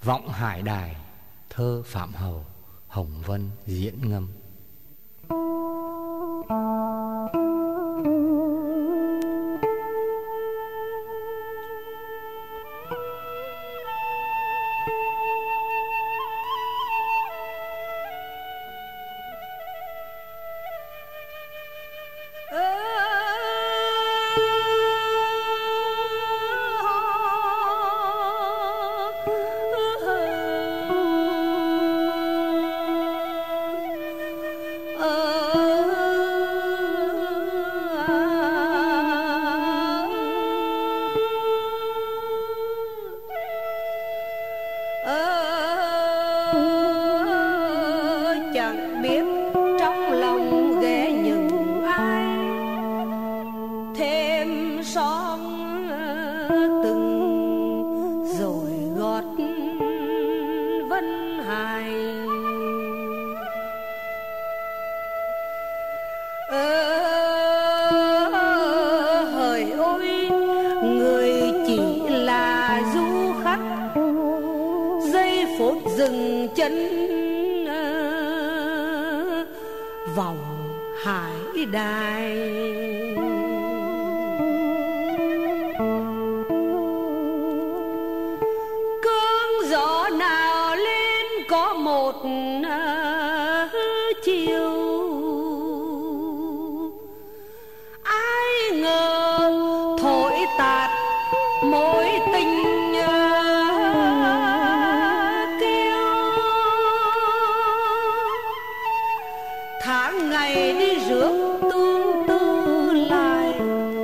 Vọng Hải Đài, thơ Phạm Hầu, Hồng Vân diễn ngâm. Chẳng biết trong lòng ghé những ai thêm son từng rồi gót Vân Hải. Hỡi ôi, người chỉ là du khách, giây phút dừng chân Vọng Hải Đài. Cơn gió nào lên có một chiều, ai ngờ thổi tạt mối tình tháng ngày đi rước tương tư lại,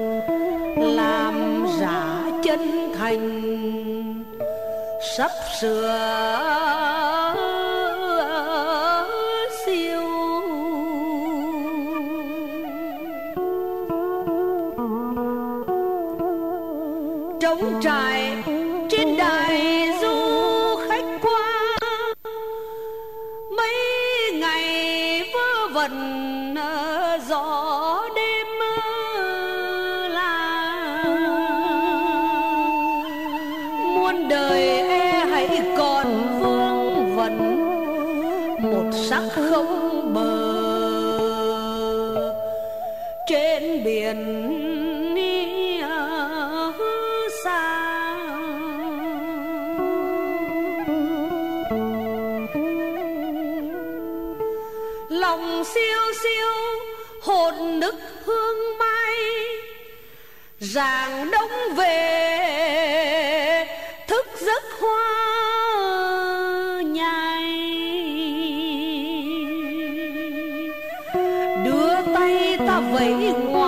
làm giả chân thành sắp sửa siêu. Trống trải trên đài du khách qua, mấy ngày vơ vẩn gió đêm là muôn đời hãy còn vương vấn một sắc không bờ trên biển xa. Lòng siêu siêu hồn nức hương mai, rạng đông về thức giấc hoa nhài. Đưa tay ta vẫy